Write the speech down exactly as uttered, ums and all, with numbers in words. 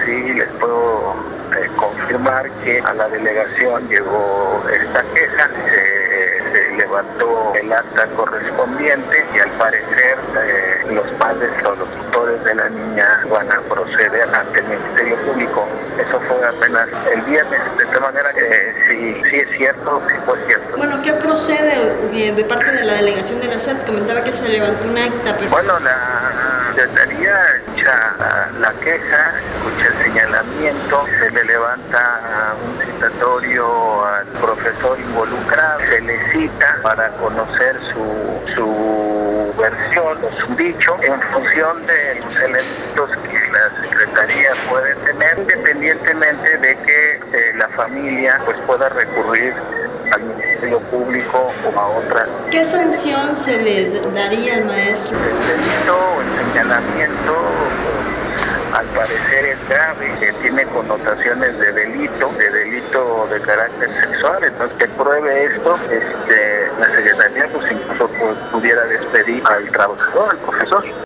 sí les puedo eh, confirmar que a la delegación llegó esta queja, se, se levantó el acta correspondiente y al parecer eh, los padres o los tutores de la niña van a proceder ante el Ministerio Público. Eso fue apenas el viernes, de tal manera que sí, sí es cierto, sí fue cierto. Bueno, ¿qué procede de parte de la delegación de la S E P? Comentaba que se levantó un acta, pero... Bueno, la Secretaría escucha la queja, escucha el señalamiento, se le levanta un citatorio al profesor involucrado, se le cita para conocer su, su versión o su dicho en función de los elementos que la Secretaría puede tener, independientemente de que eh, la familia pues pueda recurrir al Ministerio Público o a otra. ¿Qué sanción se le daría al maestro? El delito, el señalamiento, al parecer es grave, que tiene connotaciones de delito, de delito de carácter sexual. Entonces, que pruebe esto, este, la Secretaría pues incluso pues, pudiera despedir al trabajador, al profesor.